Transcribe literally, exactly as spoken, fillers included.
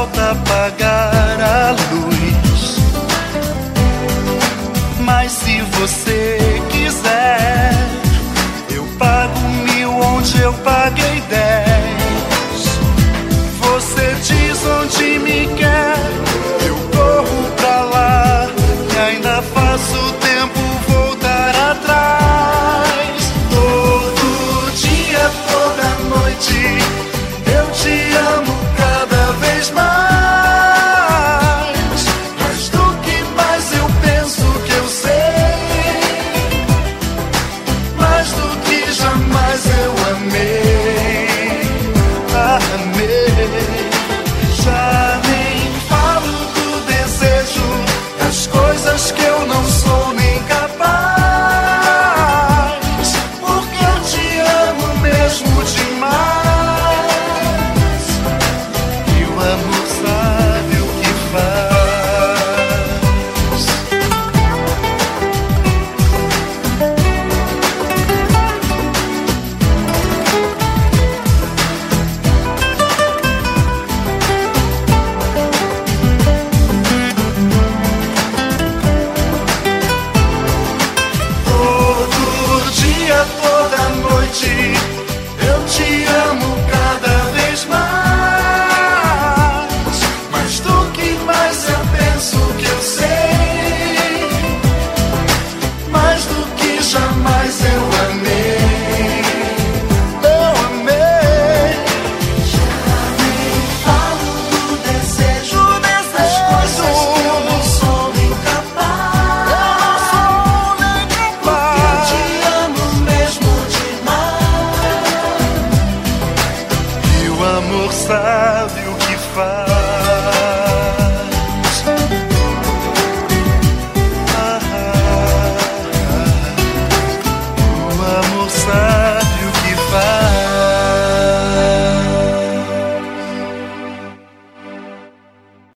falta apagar a luz. Mas se você quiser, eu pago mil onde eu paguei dez. Você diz onde me quer, eu corro pra lá e ainda faço o tempo voltar atrás. Todo dia, toda noite, eu te amo cada vez mais. Mas do que mais eu penso que eu sei, mais do que jamais eu amei, amei. Já nem falo do desejo, das coisas que eu não sou nem capaz, porque eu te amo mesmo demais. E o amor sabe o que faz. Todo dia, toda noite, eu te amo cada vez mais. Mas do que mais eu penso que eu sei, mais do que jamais eu amei, eu amei. Já nem falo do desejo, das coisas que eu não sou nem capaz, porque eu te amo mesmo demais. E o amor sabe o que faz.